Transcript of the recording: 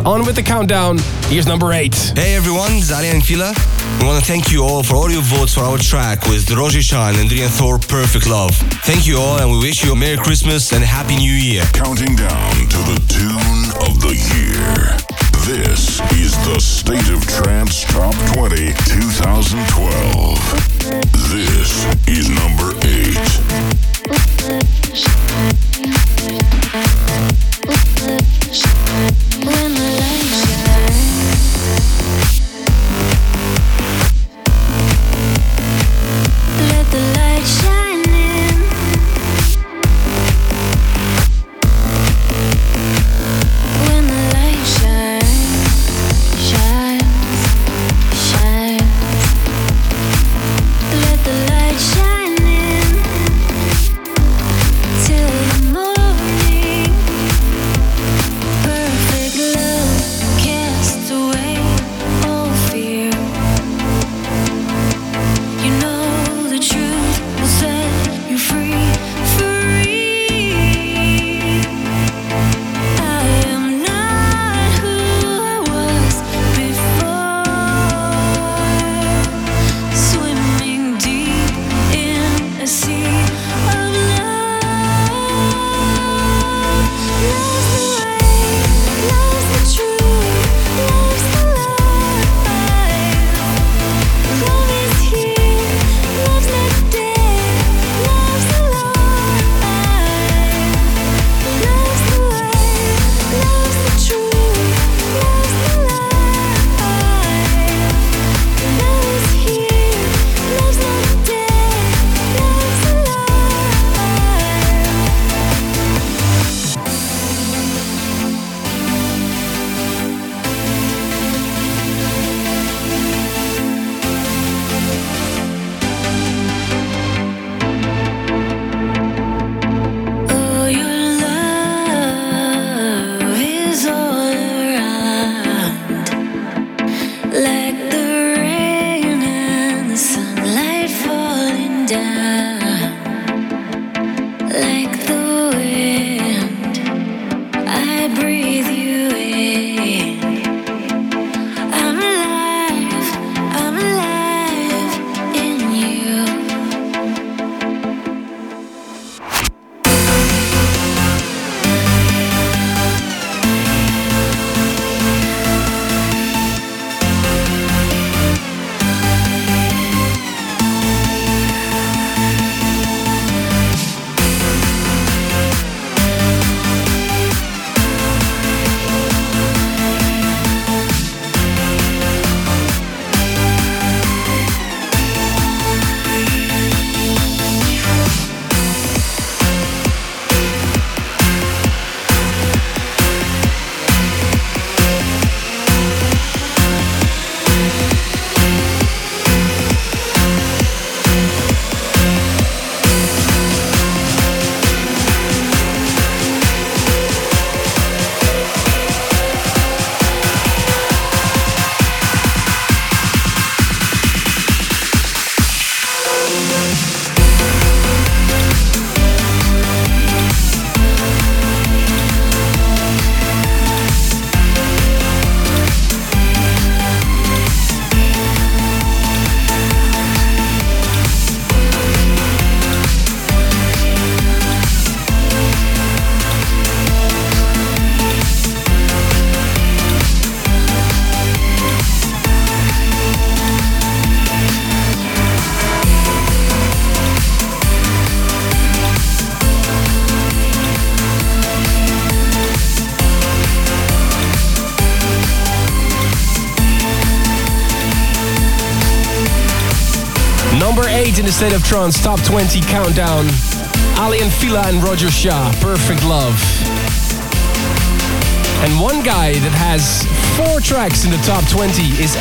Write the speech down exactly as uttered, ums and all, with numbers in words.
On with the countdown, here's number eight. Hey everyone, this is Aly & Fila. We want to thank you all for all your votes for our track with Roger Shah and Adrian Thor, Perfect Love. Thank you all, and we wish you a Merry Christmas and a Happy New Year. Counting down to the tune of the year. This is the State of Trance Top twenty twenty twelve. This is number eight. When the light shines, let the light shine in. When the light shines, shines, shines, let the light shine in till the morning. Perfect love casts away all fear. You know the truth will set you free, free. I am not who I was before, swimming deep in a sea of love. Love's the way, love's the truth, love's the life. Love is here, love's not dead, love's alive. Love's the way, love's the truth, love's the life. Love is here, love's not dead, love's Oh, your love is all around, like the rain and the sunlight falling down, like the wind. I breathe you in. I'm alive, I'm alive in you. Number eight in the State of Trance Top twenty countdown. Aly & Fila and Roger Shah, Perfect Love. And one guy that has four tracks in the top twenty is